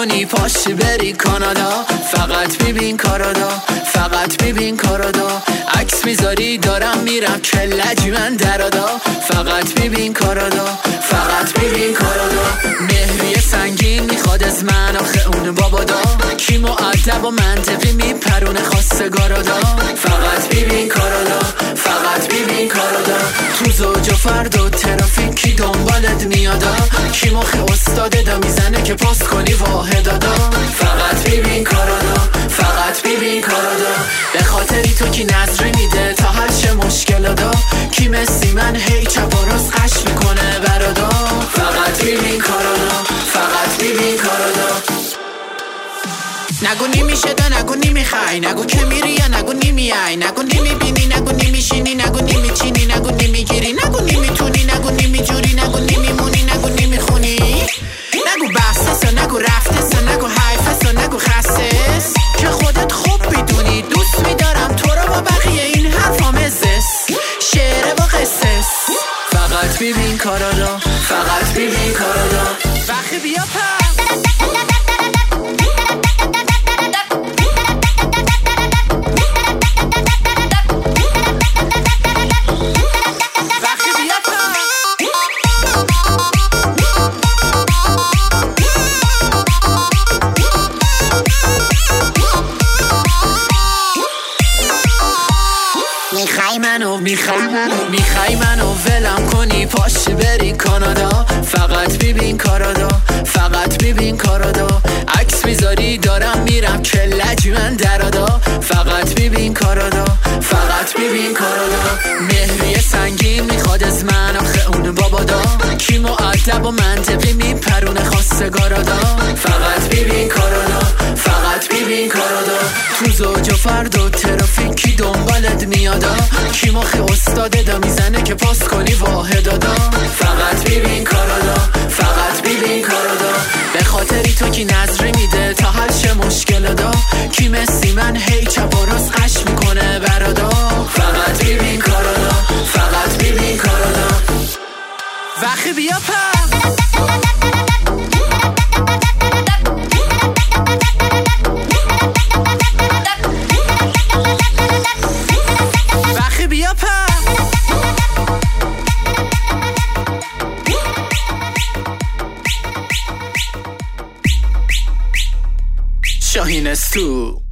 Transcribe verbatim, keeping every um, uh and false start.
کنی پاشی بری کانادا، فقط ببین کارادا، فقط ببین کارادا. عکس میذاری دارم میرم کلجی من درادا، فقط ببین کارادا، فقط ببین کارادا. مهریه سنگین میخواد از من آخه اون بابادا، کی مؤدب و منطقی میپرونه خواستگارادا، فقط ببین کارادا، فقط ببین کارادا. تو زوج و فرد و ترافیکی دنبالت میادا، کی مخی استاده دا میزنه که پاس کنی واحدادا، فقط ببین کارادا، فقط ببین کارادا. به خاطری تو کی نظری میده تا هر چه مشکلادا، کی مثی من هی چپ و راست قش میکنه برادا، فقط ببین کارادا، فقط ببین کارادا. نگو نمیشه دا نگو نمیخوای، نگو که میری یا نگو نمیای، نگو نمیبینی نگو نمیشینی، نگو نمیچینی نگو نمیگیری، نگو نمیتونی نگو نمیجوری، نگو نمیمونی نگو نمیخونی، نگو بحثس نگو رفتس نگو حیفس نگو خستس، که خودت خوب میدونی دوست میدارم تو رو با بقیه این حرفا مزس، شعره و قصص. فقط ببین کارادا، فقط ببین کارادا. وقتی بیا پر میخوای منو میخوای منو میخوای منو ولم کنی پاشی بری کانادا، فقط ببین کارادا، فقط ببین کارادا. عکس میذاری دارم میرم کلجی من درادا، فقط ببین کارادا، فقط ببین کارادا. مهریه سنگین میخواد از من آخه اون بابادا، کی مؤدب و منطقی میپرونه خواستگارادا، فقط ببین کارادا، فقط ببین کارادا. تو زوج و فرد و ترافیکی دنبالت میادا، کی مخی استاده دا میزنه که پاس کنی واحدادا، فقط ببین کارادا، فقط ببین کارادا. به خاطری تو کی نظری میده تا هر چه مشکلادا، کی مثی من هی چپ و راست قش میکنه برادا، فقط ببین کارادا، فقط ببین کارادا. وقتی بیا پر شاهین استو.